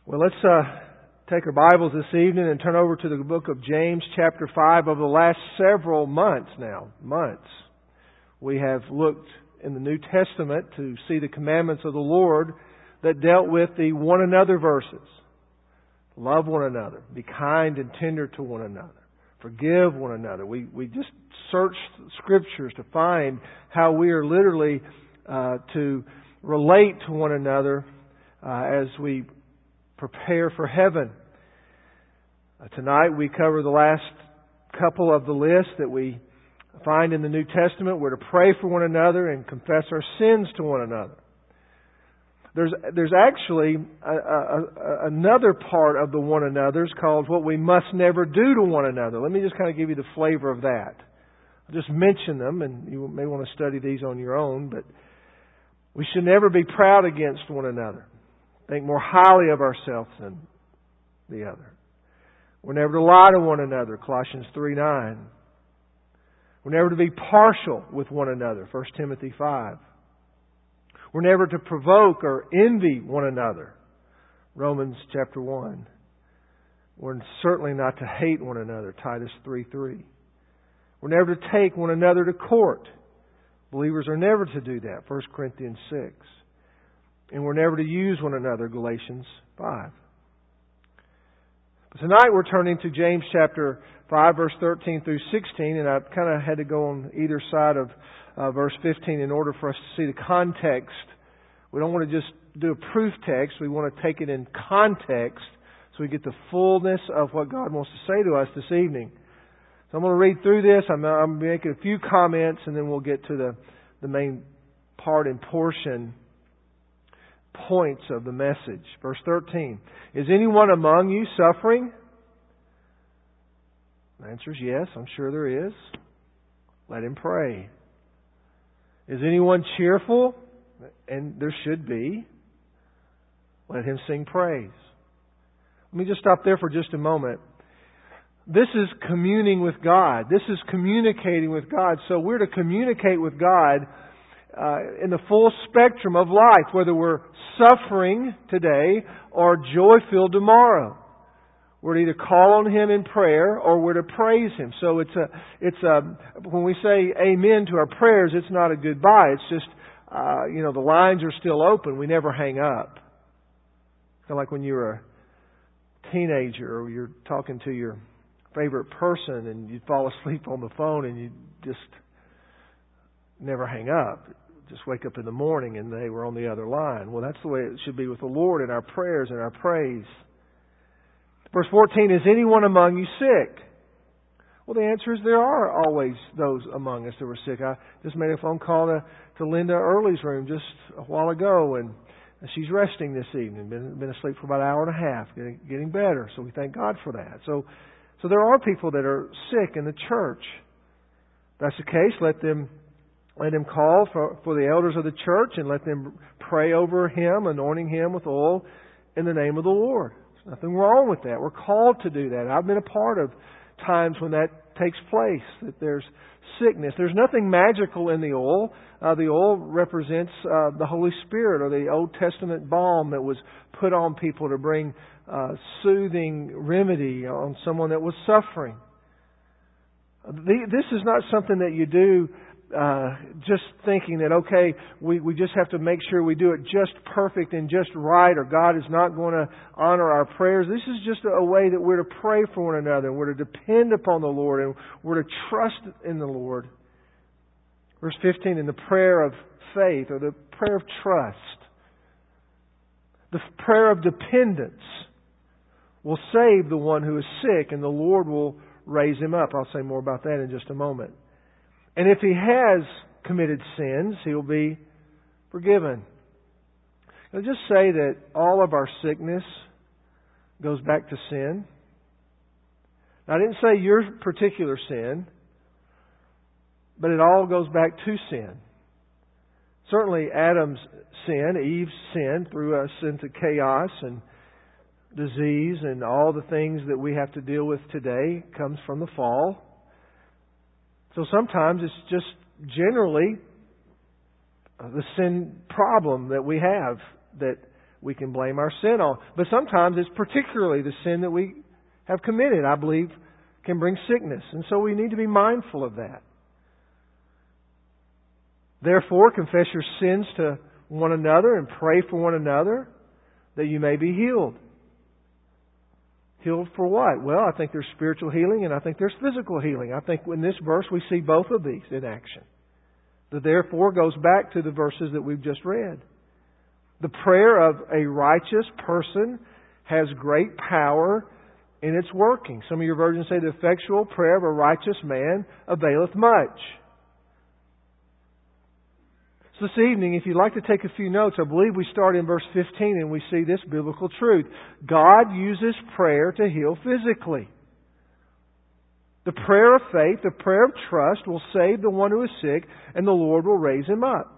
Well, let's take our Bibles this evening and turn over to the book of James chapter 5. Over the last several months, we have looked in the New Testament to see the commandments of the Lord that dealt with the one another verses. Love one another. Be kind and tender to one another. Forgive one another. We just searched Scriptures to find how we are literally to relate to one another as we prepare for heaven. Tonight we cover the last couple of the list that we find in the New Testament. We're to pray for one another and confess our sins to one another. There's actually another part of the one another's called what we must never do to one another. Let me just kind of give you the flavor of that. I'll just mention them, and you may want to study these on your own, but we should never be proud against one another. Think more highly of ourselves than the other. We're never to lie to one another, Colossians 3:9. We're never to be partial with one another, 1 Timothy 5. We're never to provoke or envy one another, Romans chapter 1. We're certainly not to hate one another, Titus 3:3. We're never to take one another to court. Believers are never to do that, 1 Corinthians 6. And we're never to use one another, Galatians 5. But tonight we're turning to James chapter 5, verse 13 through 16, and I've kind of had to go on either side of verse 15 in order for us to see the context. We don't want to just do a proof text. We want to take it in context so we get the fullness of what God wants to say to us this evening. So I'm going to read through this. I'm making a few comments, and then we'll get to the main part and portion points of the message. Verse 13. Is anyone among you suffering? The answer is yes. I'm sure there is. Let him pray. Is anyone cheerful? And there should be. Let him sing praise. Let me just stop there for just a moment. This is communing with God. This is communicating with God. So we're to communicate with God in the full spectrum of life, whether we're suffering today or joy-filled tomorrow. We're to either call on Him in prayer or we're to praise Him. So when we say amen to our prayers, it's not a goodbye. It's just, the lines are still open. We never hang up. Kind of like when you're a teenager or you're talking to your favorite person and you fall asleep on the phone and you just never hang up. Just wake up in the morning and they were on the other line. Well, that's the way it should be with the Lord in our prayers and our praise. Verse 14, is anyone among you sick? Well, the answer is there are always those among us that were sick. I just made a phone call to Linda Early's room just a while ago, and she's resting this evening. Been asleep for about an hour and a half, getting better. So we thank God for that. So there are people that are sick in the church. If that's the case, let them call for the elders of the church and let them pray over him, anointing him with oil in the name of the Lord. There's nothing wrong with that. We're called to do that. I've been a part of times when that takes place, that there's sickness. There's nothing magical in the oil. The oil represents the Holy Spirit, or the Old Testament balm that was put on people to bring soothing remedy on someone that was suffering. This is not something that you do just thinking that, okay, we just have to make sure we do it just perfect and just right, or God is not going to honor our prayers. This is just a way that we're to pray for one another, and we're to depend upon the Lord, and we're to trust in the Lord. Verse 15, in the prayer of faith, or the prayer of trust, the prayer of dependence will save the one who is sick, and the Lord will raise him up. I'll say more about that in just a moment. And if he has committed sins, he'll be forgiven. I'll just say that all of our sickness goes back to sin. Now, I didn't say your particular sin, but it all goes back to sin. Certainly Adam's sin, Eve's sin, threw us into chaos and disease, and all the things that we have to deal with today comes from the fall. So sometimes it's just generally the sin problem that we have, that we can blame our sin on. But sometimes it's particularly the sin that we have committed, I believe, can bring sickness. And so we need to be mindful of that. Therefore, confess your sins to one another and pray for one another that you may be healed. Healed for what? Well, I think there's spiritual healing and I think there's physical healing. I think in this verse we see both of these in action. The therefore goes back to the verses that we've just read. The prayer of a righteous person has great power in its working. Some of your versions say the effectual prayer of a righteous man availeth much. So this evening, if you'd like to take a few notes, I believe we start in verse 15 and we see this biblical truth. God uses prayer to heal physically. The prayer of faith, the prayer of trust will save the one who is sick and the Lord will raise him up.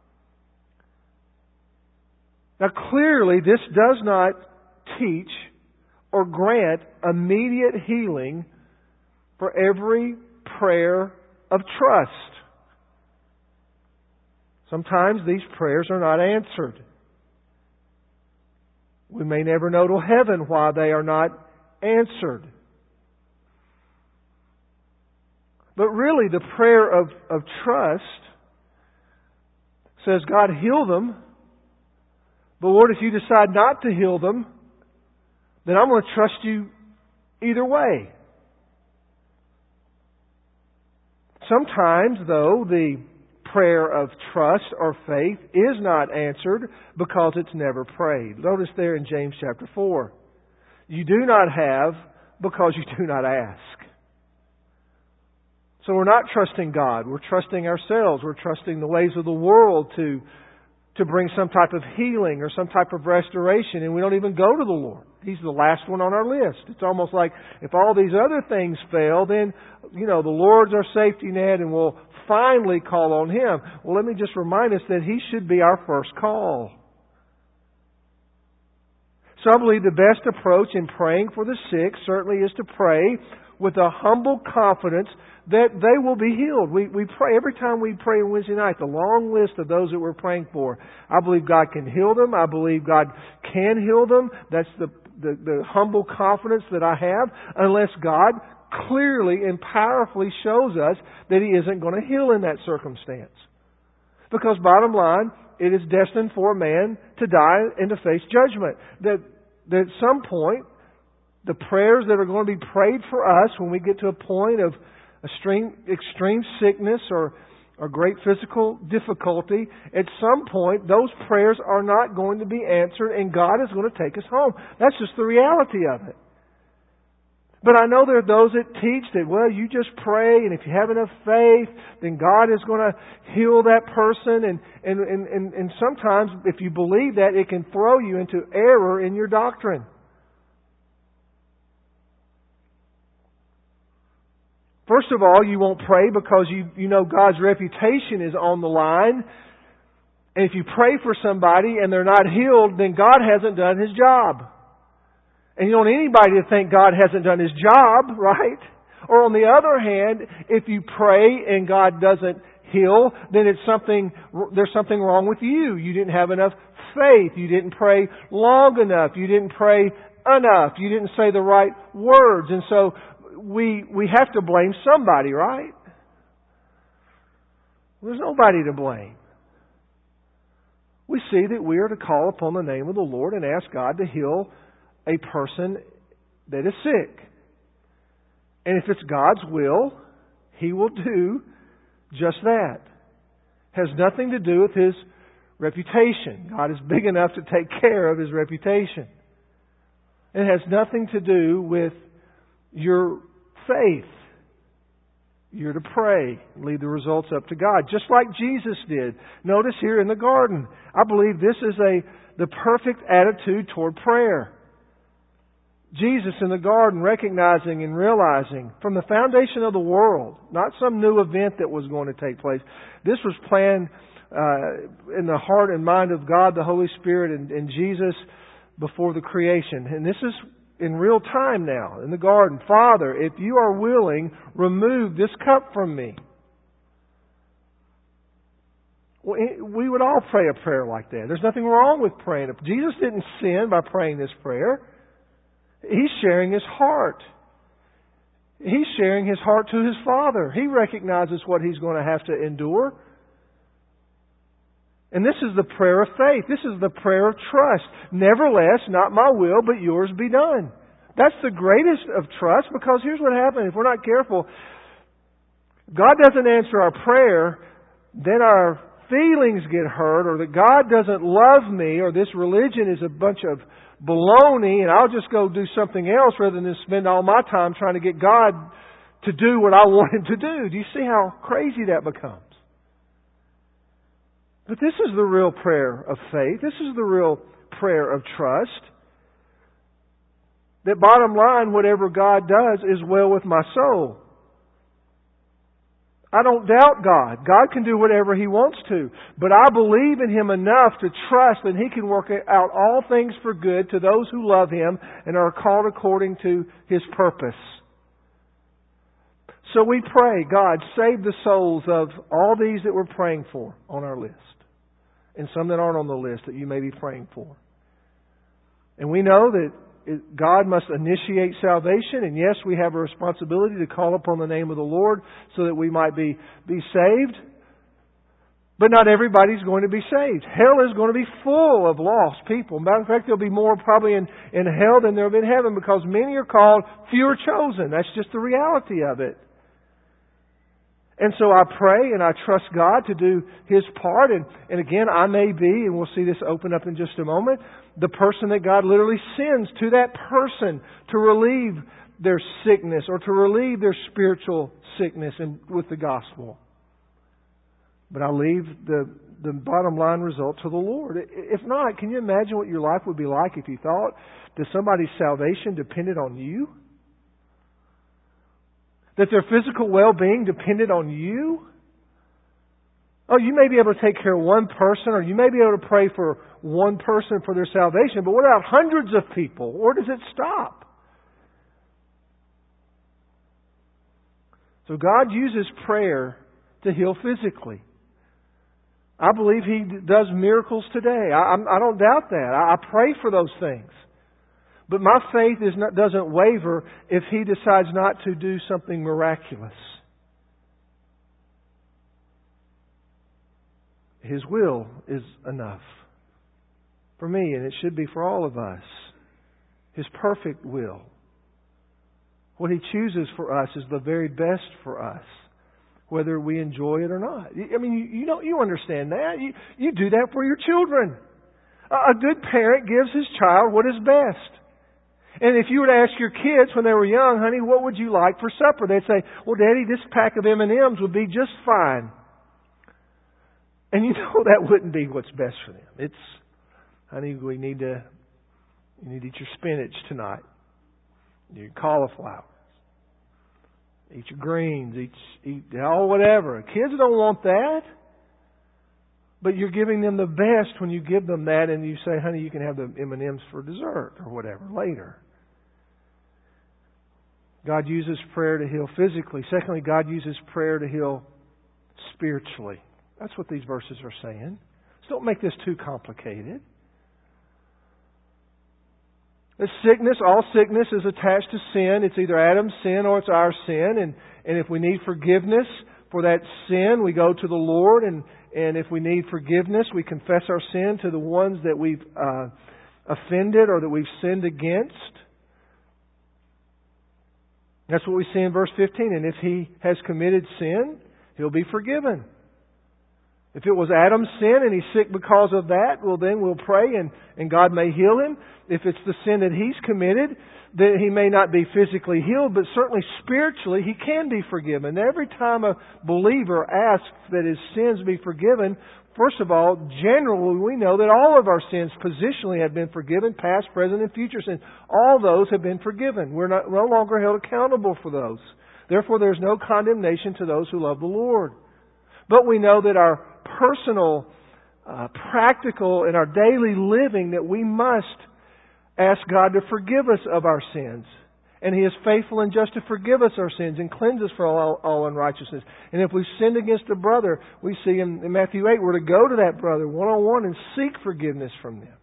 Now clearly this does not teach or grant immediate healing for every prayer of trust. Sometimes these prayers are not answered. We may never know till heaven why they are not answered. But really the prayer of trust says, God, heal them. But Lord, if you decide not to heal them, then I'm going to trust you either way. Sometimes, though, the prayer of trust or faith is not answered because it's never prayed. Notice there in James chapter 4. You do not have because you do not ask. So we're not trusting God. We're trusting ourselves. We're trusting the ways of the world to bring some type of healing or some type of restoration, and we don't even go to the Lord. He's the last one on our list. It's almost like if all these other things fail, then, the Lord's our safety net and we'll finally call on Him. Well, let me just remind us that He should be our first call. So I believe the best approach in praying for the sick certainly is to pray with a humble confidence that they will be healed. We pray every time we pray on Wednesday night, the long list of those that we're praying for. I believe God can heal them. I believe God can heal them. That's the humble confidence that I have, unless God clearly and powerfully shows us that He isn't going to heal in that circumstance. Because bottom line, it is destined for a man to die and to face judgment. That at some point, the prayers that are going to be prayed for us when we get to a point of extreme sickness or great physical difficulty, at some point those prayers are not going to be answered and God is going to take us home. That's just the reality of it. But I know there are those that teach that, well, you just pray and if you have enough faith, then God is going to heal that person. And sometimes if you believe that, it can throw you into error in your doctrine. First of all, you won't pray because you know God's reputation is on the line. And if you pray for somebody and they're not healed, then God hasn't done His job. And you don't want anybody to think God hasn't done His job, right? Or on the other hand, if you pray and God doesn't heal, then there's something wrong with you. You didn't have enough faith. You didn't pray long enough. You didn't pray enough. You didn't say the right words. And so we have to blame somebody, right? There's nobody to blame. We see that we are to call upon the name of the Lord and ask God to heal a person that is sick. And if it's God's will, He will do just that. It has nothing to do with His reputation. God is big enough to take care of His reputation. It has nothing to do with your faith. You're to pray and leave the results up to God, just like Jesus did. Notice here in the garden, I believe this is the perfect attitude toward prayer. Jesus in the garden, recognizing and realizing from the foundation of the world, not some new event that was going to take place. This was planned in the heart and mind of God, the Holy Spirit, and Jesus before the creation. And this is in real time now in the garden. Father, if you are willing, remove this cup from me. We would all pray a prayer like that. There's nothing wrong with praying. Jesus didn't sin by praying this prayer. He's sharing His heart. He's sharing His heart to His Father. He recognizes what He's going to have to endure. And this is the prayer of faith. This is the prayer of trust. Nevertheless, not my will, but yours be done. That's the greatest of trust, because here's what happens. If we're not careful, God doesn't answer our prayer, then our feelings get hurt, or that God doesn't love me, or this religion is a bunch of baloney and I'll just go do something else rather than spend all my time trying to get God to do what I want Him to do. Do you see how crazy that becomes? But this is the real prayer of faith. This is the real prayer of trust. That bottom line, whatever God does is well with my soul. I don't doubt God. God can do whatever He wants to. But I believe in Him enough to trust that He can work out all things for good to those who love Him and are called according to His purpose. So we pray, God, save the souls of all these that we're praying for on our list. And some that aren't on the list that you may be praying for. And we know that God must initiate salvation, and yes, we have a responsibility to call upon the name of the Lord so that we might be saved. But not everybody's going to be saved. Hell is going to be full of lost people. Matter of fact, there'll be more probably in hell than there will be in heaven, because many are called, few are chosen. That's just the reality of it. And so I pray and I trust God to do His part. And again, I may be, and we'll see this open up in just a moment, the person that God literally sends to that person to relieve their sickness or to relieve their spiritual sickness with the gospel. But I leave the bottom line result to the Lord. If not, can you imagine what your life would be like if you thought that somebody's salvation depended on you? That their physical well-being depended on you? Oh, you may be able to take care of one person, or you may be able to pray for one person for their salvation, but what about hundreds of people? Where does it stop? So God uses prayer to heal physically. I believe He does miracles today. I don't doubt that. I pray for those things. But my faith doesn't waver if He decides not to do something miraculous. His will is enough for me, and it should be for all of us. His perfect will. What He chooses for us is the very best for us, whether we enjoy it or not. I mean, you understand that. You do that for your children. A good parent gives his child what is best. And if you were to ask your kids when they were young, honey, what would you like for supper? They'd say, well, Daddy, this pack of M&Ms would be just fine. And you know that wouldn't be what's best for them. It's, honey, you need to eat your spinach tonight. Your cauliflower. Eat your greens. Eat whatever. Kids don't want that. But you're giving them the best when you give them that, and you say, honey, you can have the M&Ms for dessert or whatever later. God uses prayer to heal physically. Secondly, God uses prayer to heal spiritually. That's what these verses are saying. So don't make this too complicated. All sickness is attached to sin. It's either Adam's sin or it's our sin. And if we need forgiveness for that sin, we go to the Lord. And if we need forgiveness, we confess our sin to the ones that we've offended or that we've sinned against. That's what we see in verse 15. And if he has committed sin, he'll be forgiven. If it was Adam's sin and he's sick because of that, well then we'll pray and God may heal him. If it's the sin that he's committed, then he may not be physically healed, but certainly spiritually he can be forgiven. Every time a believer asks that his sins be forgiven, first of all, generally we know that all of our sins positionally have been forgiven, past, present, and future sins. All those have been forgiven. We're no longer held accountable for those. Therefore, there's no condemnation to those who love the Lord. But we know that our personal, practical, and our daily living, that we must ask God to forgive us of our sins. And He is faithful and just to forgive us our sins and cleanse us from all unrighteousness. And if we've sinned against a brother, we see in Matthew 8, we're to go to that brother one-on-one and seek forgiveness from them.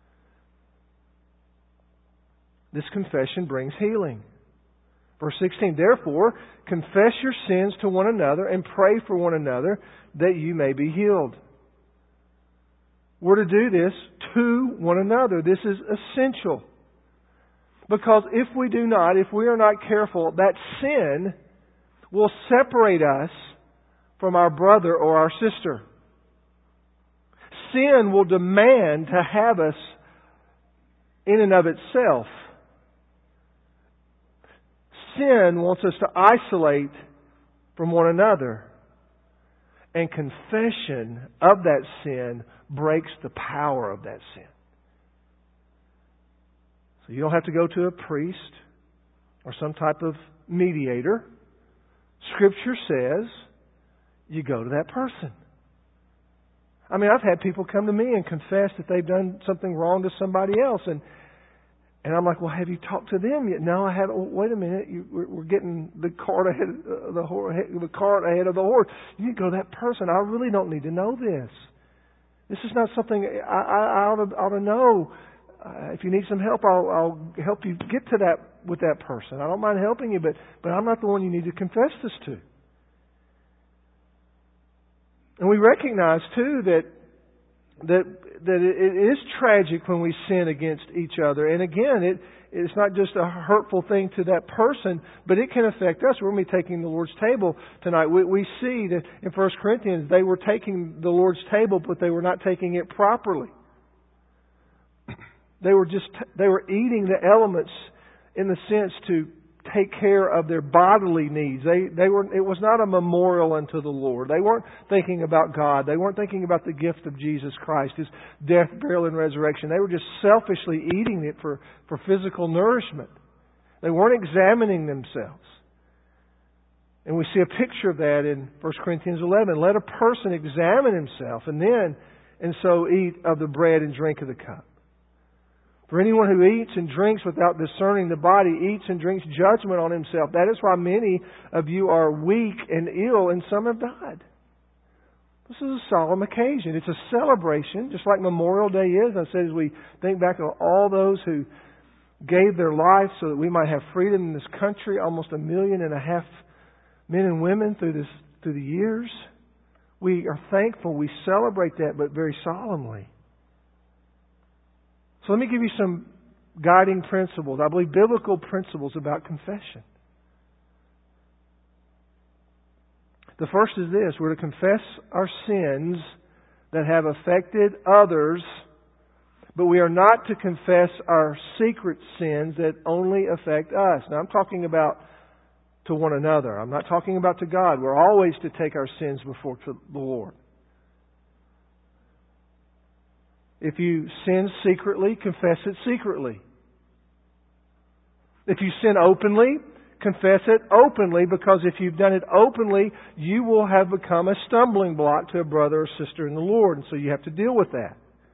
This confession brings healing. Verse 16, therefore, confess your sins to one another and pray for one another that you may be healed. We're to do this to one another. This is essential. Because if we do not, if we are not careful, that sin will separate us from our brother or our sister. Sin will demand to have us in and of itself. Sin wants us to isolate from one another. And confession of that sin breaks the power of that sin. So you don't have to go to a priest or some type of mediator. Scripture says you go to that person. I mean, I've had people come to me and confess that they've done something wrong to somebody else. And I'm like, well, have you talked to them yet? No, I haven't. Oh, wait a minute. We're getting the cart ahead of the cart ahead of the horse. You go to that person. I really don't need to know this. This is not something I ought to know. If you need some help, I'll help you get to that with that person. I don't mind helping you, but I'm not the one you need to confess this to. And we recognize too that it is tragic when we sin against each other. And again, it's not just a hurtful thing to that person, but it can affect us. We're going to be taking the Lord's table tonight. We see that in 1 Corinthians, they were taking the Lord's table, but they were not taking it properly. They were eating the elements in the sense to take care of their bodily needs. It was not a memorial unto the Lord. They weren't thinking about God. They weren't thinking about the gift of Jesus Christ, His death, burial, and resurrection. They were just selfishly eating it for physical nourishment. They weren't examining themselves. And we see a picture of that in 1 Corinthians 11. Let a person examine himself and so eat of the bread and drink of the cup. For anyone who eats and drinks without discerning the body eats and drinks judgment on himself. That is why many of you are weak and ill, and some have died. This is a solemn occasion. It's a celebration, just like Memorial Day is. I said, as we think back on all those who gave their life so that we might have freedom in this country, almost 1.5 million men and women through the years. We are thankful. We celebrate that, but very solemnly. So let me give you some guiding principles. I believe biblical principles about confession. The first is this. We're to confess our sins that have affected others, but we are not to confess our secret sins that only affect us. Now I'm talking about to one another. I'm not talking about to God. We're always to take our sins before the Lord. If you sin secretly, confess it secretly. If you sin openly, confess it openly, because if you've done it openly, you will have become a stumbling block to a brother or sister in the Lord, and so you have to deal with that.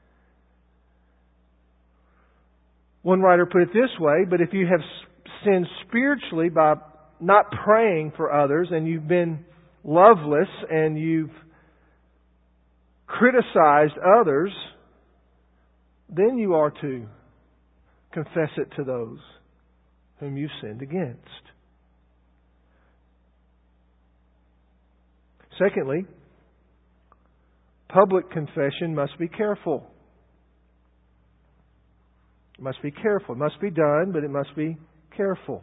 One writer put it this way, but if you have sinned spiritually by not praying for others, and you've been loveless, and you've criticized others, then you are to confess it to those whom you've sinned against. Secondly, public confession must be careful. It must be careful. It must be done, but it must be careful.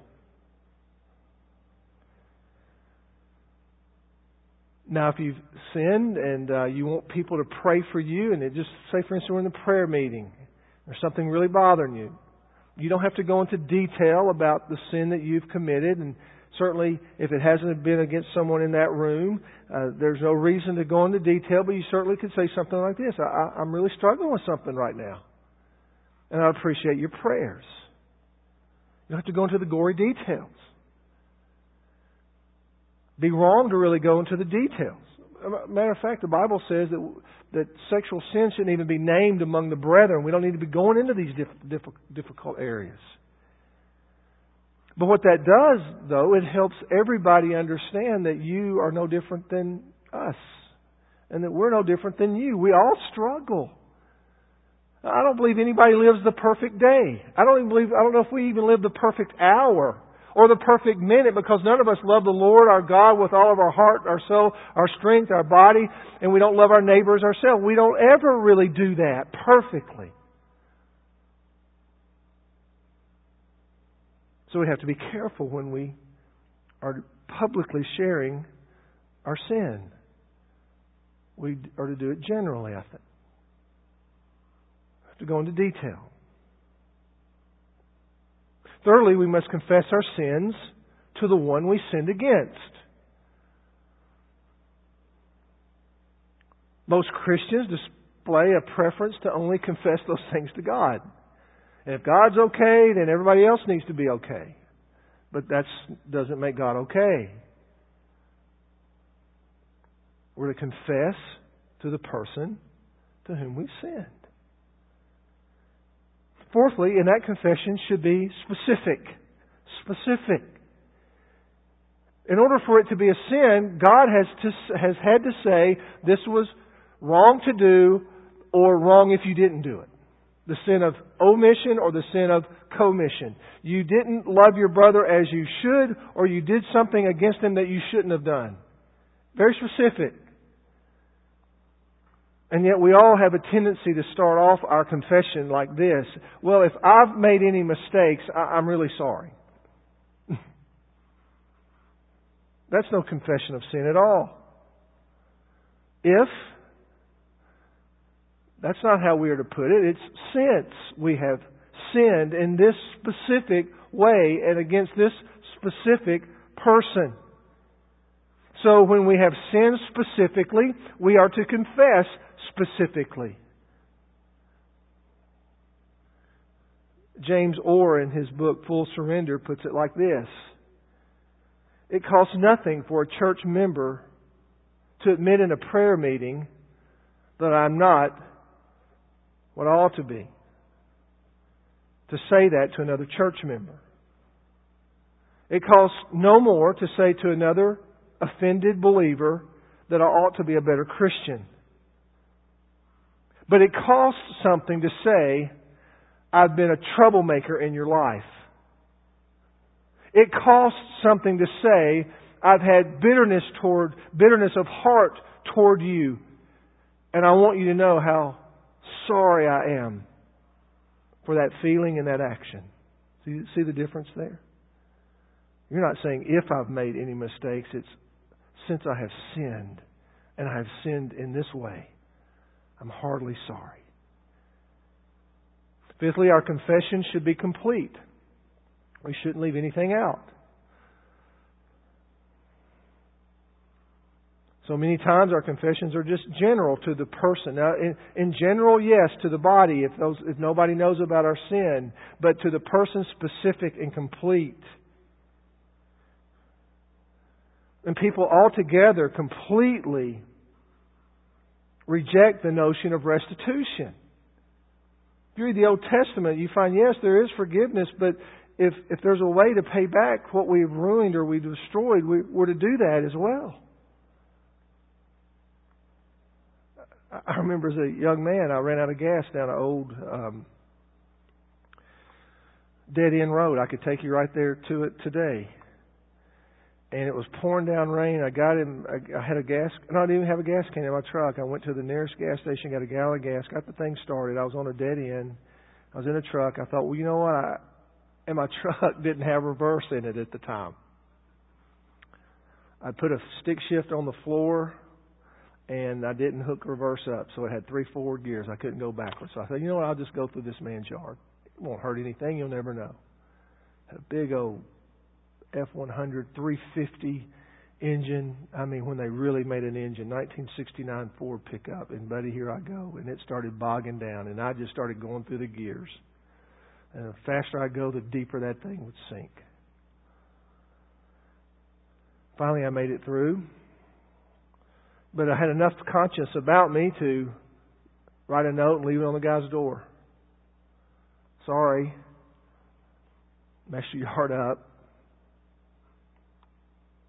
Now, if you've sinned and you want people to pray for you, and just say, for instance, we're in a prayer meeting, there's something really bothering you. You don't have to go into detail about the sin that you've committed, and certainly if it hasn't been against someone in that room, there's no reason to go into detail, but you certainly could say something like this. I'm really struggling with something right now, and I appreciate your prayers. You don't have to go into the gory details. Be wrong to really go into the details. Matter of fact, the Bible says that sexual sin shouldn't even be named among the brethren. We don't need to be going into these difficult areas. But what that does, though, it helps everybody understand that you are no different than us. And that we're no different than you. We all struggle. I don't believe anybody lives the perfect day. I don't know if we even live the perfect hour or the perfect minute, because none of us love the Lord our God with all of our heart, our soul, our strength, our body, and we don't love our neighbors ourselves. We don't ever really do that perfectly. So we have to be careful when we are publicly sharing our sin. We are to do it generally, I think. We have to go into detail. Thirdly, we must confess our sins to the one we sinned against. Most Christians display a preference to only confess those things to God. And if God's okay, then everybody else needs to be okay. But that doesn't make God okay. We're to confess to the person to whom we've sinned. Fourthly, and that confession should be specific. Specific. In order for it to be a sin, God has had to say this was wrong to do or wrong if you didn't do it. The sin of omission or the sin of commission. You didn't love your brother as you should, or you did something against him that you shouldn't have done. Very specific. And yet we all have a tendency to start off our confession like this. Well, if I've made any mistakes, I'm really sorry. That's no confession of sin at all. That's not how we are to put it. It's since we have sinned in this specific way and against this specific person. So when we have sinned specifically, we are to confess specifically. James Orr, in his book Full Surrender, puts it like this. It costs nothing for a church member to admit in a prayer meeting that I'm not what I ought to be. To say that to another church member. It costs no more to say to another offended believer that I ought to be a better Christian. But it costs something to say, I've been a troublemaker in your life. It costs something to say, I've had bitterness of heart toward you. And I want you to know how sorry I am for that feeling and that action. See the difference there? You're not saying if I've made any mistakes, it's since I have sinned, and I have sinned in this way, I'm heartily sorry. Fifthly, our confession should be complete. We shouldn't leave anything out. So many times our confessions are just general to the person. Now, in general, yes, to the body, if nobody knows about our sin, but to the person, specific and complete. And people altogether completely reject the notion of restitution. If you read the Old Testament, you find, yes, there is forgiveness, but if there's a way to pay back what we've ruined or we've destroyed, we're to do that as well. I remember as a young man, I ran out of gas down an old dead-end road. I could take you right there to it today. And it was pouring down rain. I had a gas, and I didn't even have a gas can in my truck. I went to the nearest gas station, got a gallon of gas, got the thing started. I was on a dead end. I was in a truck. I thought, well, you know what? And my truck didn't have reverse in it at the time. I put a stick shift on the floor, and I didn't hook reverse up, so it had 3 forward gears. I couldn't go backwards. So I thought, you know what? I'll just go through this man's yard. It won't hurt anything. You'll never know. Had a big old F-100 350 engine. I mean, when they really made an engine, 1969 Ford pickup. And buddy, here I go. And it started bogging down. And I just started going through the gears. And the faster I go, the deeper that thing would sink. Finally, I made it through. But I had enough conscience about me to write a note and leave it on the guy's door. Sorry. Messed your yard up.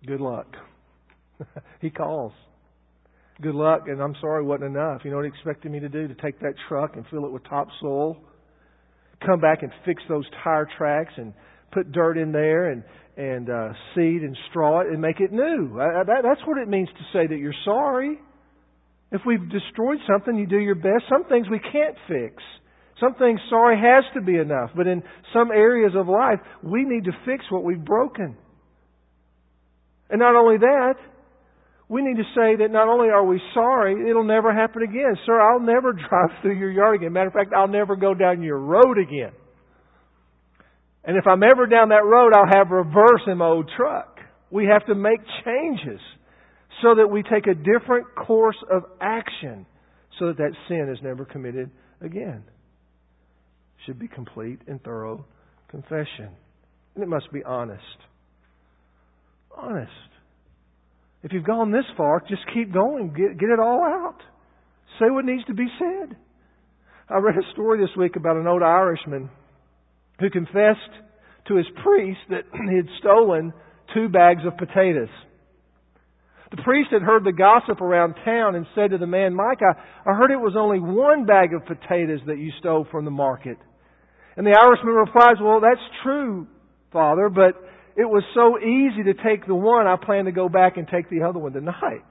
Good luck. He calls. Good luck, and I'm sorry, wasn't enough. You know what He expected me to do? To take that truck and fill it with topsoil, come back and fix those tire tracks and put dirt in there and seed and straw it and make it new. That's what it means to say that you're sorry. If we've destroyed something, you do your best. Some things we can't fix. Some things sorry has to be enough. But in some areas of life, we need to fix what we've broken. And not only that, we need to say that not only are we sorry, it'll never happen again. Sir, I'll never drive through your yard again. Matter of fact, I'll never go down your road again. And if I'm ever down that road, I'll have reverse in my old truck. We have to make changes so that we take a different course of action so that that sin is never committed again. Should be complete and thorough confession. And it must be honest. Honest. If you've gone this far, just keep going. Get it all out. Say what needs to be said. I read a story this week about an old Irishman who confessed to his priest that he had stolen 2 bags of potatoes. The priest had heard the gossip around town and said to the man, Mike, I heard it was only 1 bag of potatoes that you stole from the market. And the Irishman replies, well, that's true, Father, but it was so easy to take the one, I plan to go back and take the other one tonight.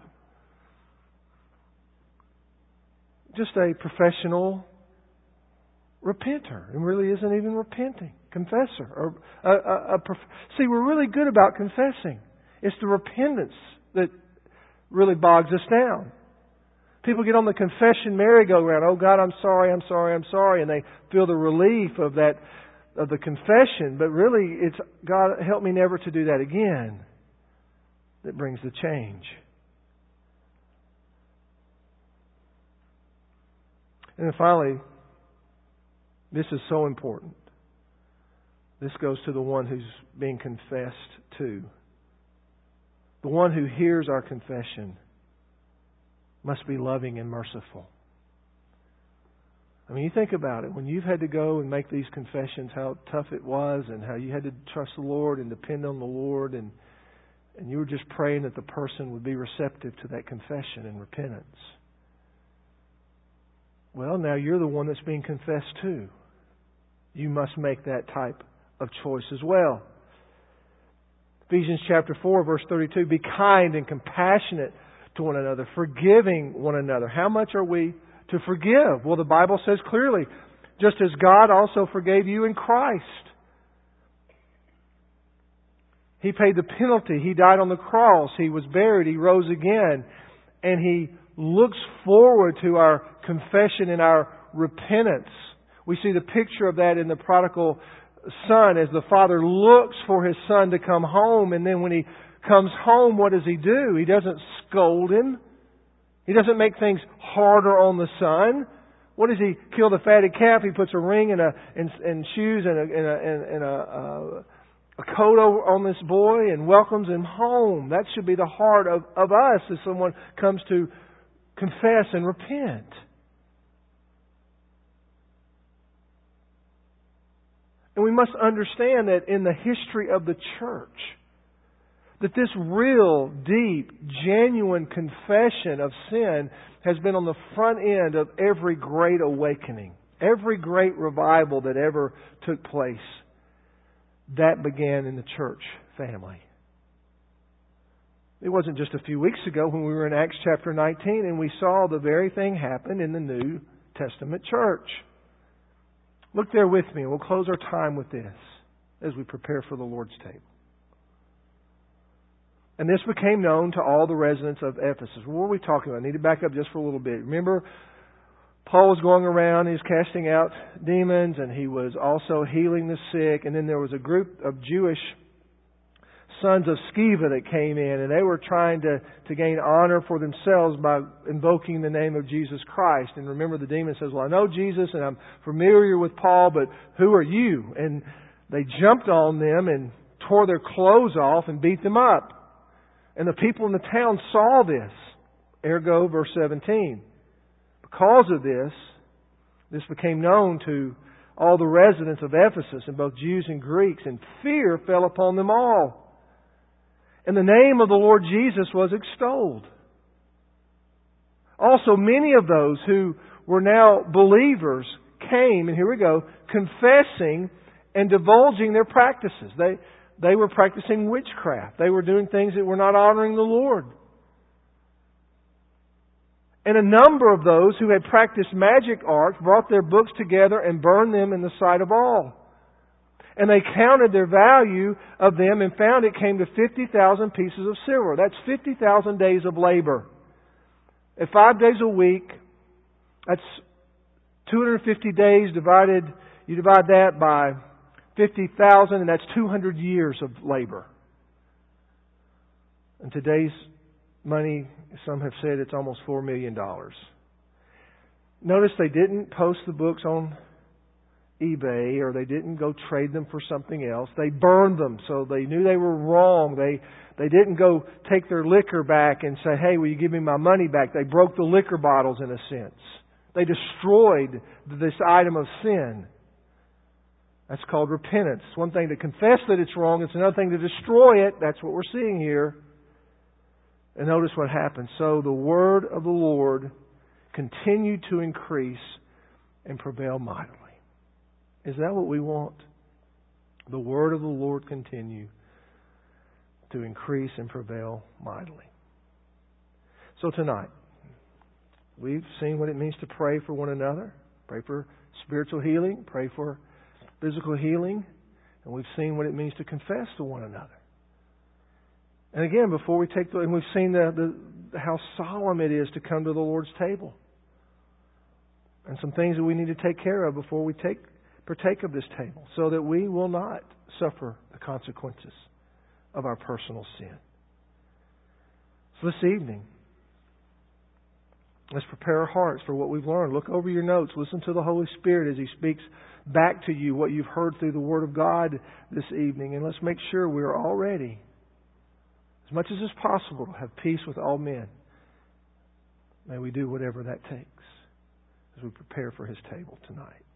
Just a professional repenter, and really isn't even repenting. Confessor. Or See, we're really good about confessing. It's the repentance that really bogs us down. People get on the confession merry-go-round. Oh God, I'm sorry, I'm sorry, I'm sorry. And they feel the relief of the confession. But really, it's God, help me never to do that again that brings the change. And then finally, this is so important. This goes to the one who's being confessed to. The one who hears our confession must be loving and merciful. I mean, you think about it. When you've had to go and make these confessions, how tough it was and how you had to trust the Lord and depend on the Lord, and you were just praying that the person would be receptive to that confession and repentance. Well, now you're the one that's being confessed to. You must make that type of choice as well. Ephesians chapter 4, verse 32, be kind and compassionate to one another, forgiving one another. How much are we to forgive? Well, the Bible says clearly, just as God also forgave you in Christ. He paid the penalty. He died on the cross. He was buried. He rose again. And He looks forward to our confession and our repentance. We see the picture of that in the prodigal son as the father looks for his son to come home. And then when he comes home, what does he do? He doesn't scold him. He doesn't make things harder on the son. What does he? Kill the fatted calf. He puts a ring and shoes and a coat on this boy and welcomes him home. That should be the heart of us as someone comes to confess and repent. And we must understand that in the history of the church, that this real, deep, genuine confession of sin has been on the front end of every great awakening, every great revival that ever took place. That began in the church family. It wasn't just a few weeks ago when we were in Acts chapter 19 and we saw the very thing happen in the New Testament church. Look there with me and we'll close our time with this as we prepare for the Lord's table. And this became known to all the residents of Ephesus. What were we talking about? I need to back up just for a little bit. Remember, Paul was going around, he was casting out demons, and he was also healing the sick. And then there was a group of Jewish sons of Sceva that came in, and they were trying to gain honor for themselves by invoking the name of Jesus Christ. And remember, the demon says, well, I know Jesus, and I'm familiar with Paul, but who are you? And they jumped on them and tore their clothes off and beat them up. And the people in the town saw this. Ergo, verse 17. Because of this became known to all the residents of Ephesus, and both Jews and Greeks, and fear fell upon them all. And the name of the Lord Jesus was extolled. Also, many of those who were now believers came, and here we go, confessing and divulging their practices. They were practicing witchcraft. They were doing things that were not honoring the Lord. And a number of those who had practiced magic arts brought their books together and burned them in the sight of all. And they counted their value of them and found it came to 50,000 pieces of silver. That's 50,000 days of labor. At 5 days a week, that's 250 days divided. You divide that by 50,000, and that's 200 years of labor. In today's money, some have said it's almost $4 million. Notice they didn't post the books on eBay, or they didn't go trade them for something else. They burned them, so they knew they were wrong. They didn't go take their liquor back and say, "Hey, will you give me my money back?" They broke the liquor bottles in a sense. They destroyed this item of sin. That's called repentance. It's one thing to confess that it's wrong. It's another thing to destroy it. That's what we're seeing here. And notice what happened. So the word of the Lord continued to increase and prevail mightily. Is that what we want? The word of the Lord continue to increase and prevail mightily. So tonight, we've seen what it means to pray for one another. Pray for spiritual healing. Pray for physical healing. And we've seen what it means to confess to one another. And again, before we take and we've seen how solemn it is to come to the Lord's table. And some things that we need to take care of before we partake of this table, so that we will not suffer the consequences of our personal sin. So this evening, let's prepare our hearts for what we've learned. Look over your notes. Listen to the Holy Spirit as He speaks back to you what you've heard through the Word of God this evening. And let's make sure we're all ready, as much as is possible, to have peace with all men. May we do whatever that takes as we prepare for His table tonight.